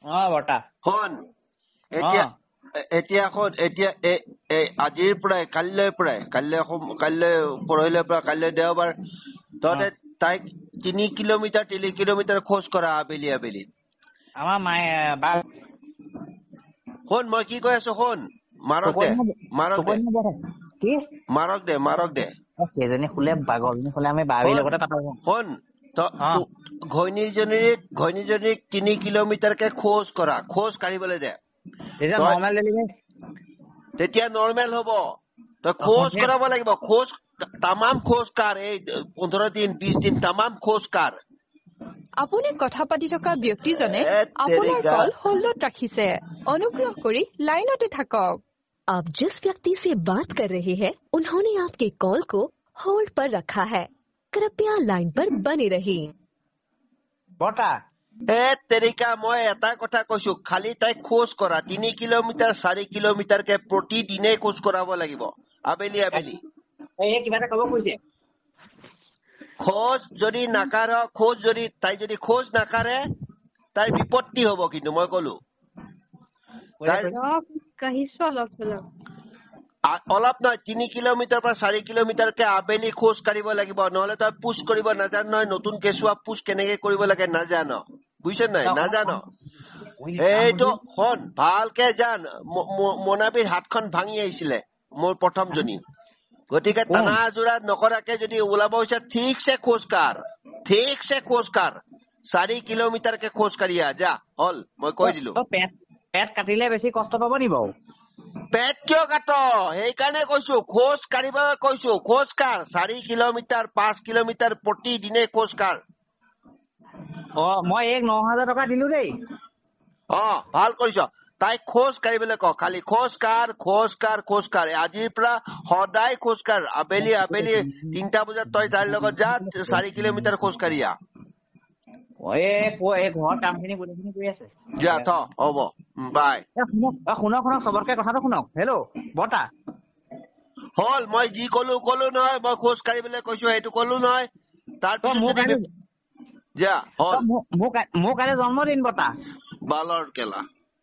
বৰ্তা শুন এতিয়া এতিয়া আজিৰ পৰাই কাইলৈ পৰহিলৈ পৰা কাইলৈ দেওবাৰ তহঁতে তাইক 3 কিলোমিটাৰ খোজ কৰা আবেলি আমাৰ মায়ে বা শুন মই কি কৈ আছো শুন মাৰক দে সেইজনী শুলে বাগৰজনী শুলে আমি বাবিৰ লগতে পাতো শুন ঘৈণীজনীক 3 কিলোমিটাৰকে খোজ কাঢ়িবলৈ দে তেতিয়া নৰ্মেল হব তই খোজ কৰাব লাগিব তামাম খোজ কাঢ় এই 15 দিন 20 দিন তামাম খোজ কাঢ় আপুনি কথা পাতি থকা ব্যক্তিজনে আপোনাৰ কল হোল্ডত ৰাখিছে অনুগ্ৰহ কৰি লাইনতে থাকক आप जिस व्यक्ति से बात कर रहे हैं उन्होंने आपके कॉल को होल्ड पर रखा है कृपया लाइन पर बने रहिए বৰ্তা তেৰিকা মই এটা কথা কৈছো খালি তাই খোজ কৰা 3 কিলোমিটাৰ 4 কিলোমিটাৰকে প্ৰতিদিনে খোজ কৰাব লাগিব আবেলি কিবা এটা ক'ব কৈছে খোজ যদি খোজ নাকাঢ়ে তাই বিপত্তি হব কিন্তু মই কলো অলপ নহয় 3 কিলোমিটাৰ পৰা 4 কিলোমিটাৰকে আবেলি খোজ কাঢ়িব লাগিব নহলে তই পুছ কৰিব নাজান নহয় নতুন কেঁচুৱা পুছ কেনেকে কৰিব লাগে নাজান বুজিছ নাই নাজান এইটো শুন ভালকে জান মনাবীৰ হাতখন ভাঙি আহিছিলে মোৰ প্ৰথমজনী গতিকে টানা জোৰা নকৰাকে যদি ওলাব হৈছে ঠিকছে খোজ কাঢ় 4 কিলোমিটাৰকে খোজ কাঢ়িয়া যা হল মই কৈ দিলো পেট কাটিলে বেছি কষ্ট পাব নি বাৰু পেট কিয় কাট সেইকাৰণে কৈছো খোজ কাঢ়িব কৈছো খোজ কাঢ় 4 কিলোমিটাৰ 5 কিলোমিটাৰ প্ৰতিদিনে খোজ কাঢ় মই 9,000 টকা দিলো দেই ভাল কৰিছ তাই খোজ কাঢ়িবলৈ ক খালি খোজ কাঢ় আজিৰ পৰা সদায় খোজ কাঢ় আবেলি 3টা বজাত তই তাইৰ লগত যা 4 কিলোমিটাৰ খোজ কাঢ়িয়া ঘৰ কামখিনি গোটেইখিনি কৰি আছে যা হ'ব বাই শুনক চবৰকে কথাটো শুনক হেল্ল' বৰ্তা হল মই যি কলো নহয় মই খোজ কাঢ়িবলৈ কৈছো সেইটো কলো নহয় তাৰপিছত যা হল মোৰ কাইলৈ জন্মদিন বৰ্তা বালৰ কেলা